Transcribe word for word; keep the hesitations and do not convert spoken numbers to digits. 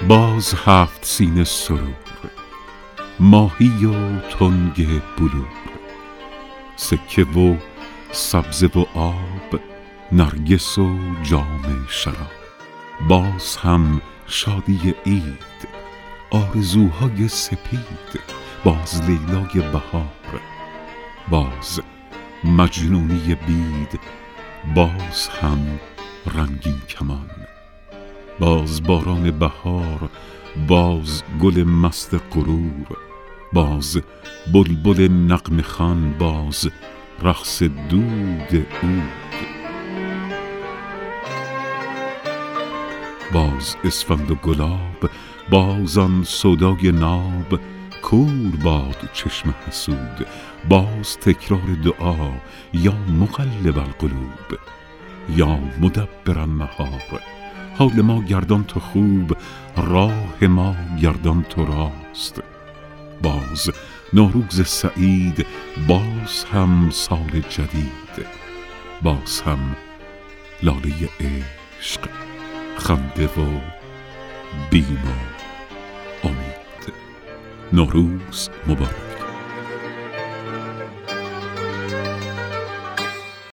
باز هفت سینه سرور، ماهی و تنگ بلور، سکه و سبزه و آب، نرگس و جام شراب. باز هم شادی عید، آرزوهای سپید، باز لیلای بهار، باز مجنونی بید، باز هم رنگین کمان. باز باران بهار، باز گل مست غرور، باز بلبل نغمه خوان، باز رقص دود عود. باز اسفند و گلاب، باز آن سودای ناب، کور باد چشم حسود، باز تکرار دعا. یا مقلب القلوب یا مدبر النهار، حال ما گردان تو خوب، راه ما گردان تو راست. باز نوروز سعید، باز هم سال جدید، باز هم لاله عشق، خنده و بیم و امید. نوروز مبارک.